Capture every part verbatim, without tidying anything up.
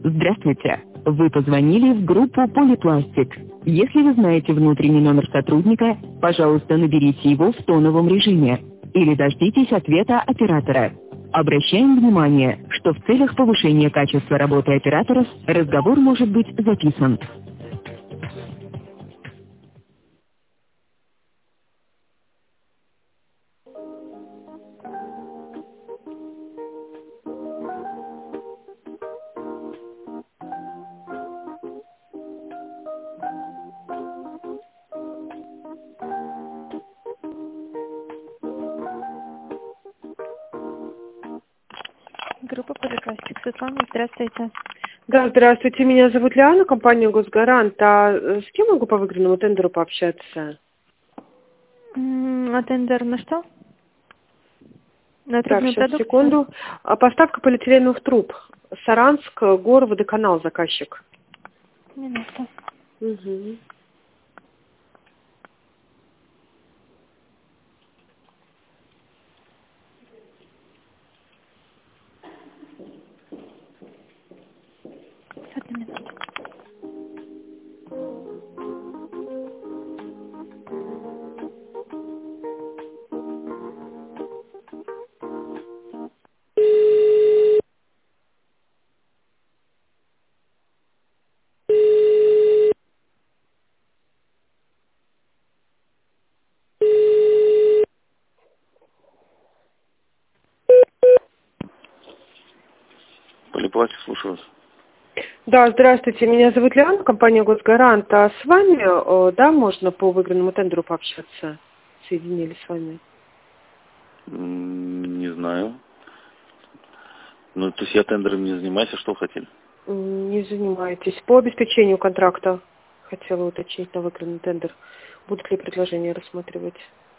Здравствуйте. Вы позвонили в группу «Полипластик». Если вы знаете внутренний номер сотрудника, пожалуйста, наберите его в тоновом режиме или дождитесь ответа оператора. Обращаем внимание, что в целях повышения качества работы операторов разговор может быть записан. Группа «Полипластик». Светлана, здравствуйте. Да, здравствуйте, меня зовут Лиана, компания «Госгарант». А с кем могу по выигранному тендеру пообщаться? М, А тендер на что? На Так, трубную сейчас, продукцию? секунду. А поставка полиэтиленовых труб. Саранск, Горводоканал, заказчик. Минутку. Угу. Одну минуту. Полипластик, слушаю вас. Да, здравствуйте, меня зовут Лиана, компания «Госгарант». А с вами, э, да, можно по выигранному тендеру пообщаться? Соединили с вами. М, Не знаю. Ну, то есть я тендером не занимаюсь, а что хотели? М, Не занимаетесь. По обеспечению контракта хотела уточнить на выигранный тендер. Будут ли предложения рассматривать?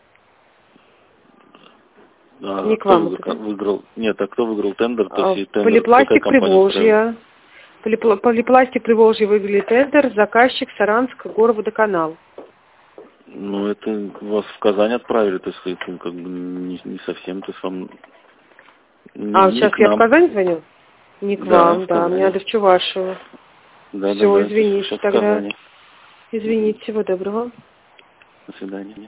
А Не к кто вам это, выиграл? да? выиграл? Нет, а кто выиграл тендер? То А, есть и тендер какая Полипластик компания устраивает? Приволжье. Полипла- Полипластик Приволжье выиграли тендер. Заказчик Саранск, Горводоканал. Ну, это вас в Казань отправили, то есть это как бы не, не совсем, то есть вам не, А, не сейчас к я в нам. Казань звоню? Не к Да, вам, в да. Мне Казани. надо в Чувашию. Да, да, Все, да, то есть извините сейчас в тогда. Казани. Извините, всего доброго. До свидания.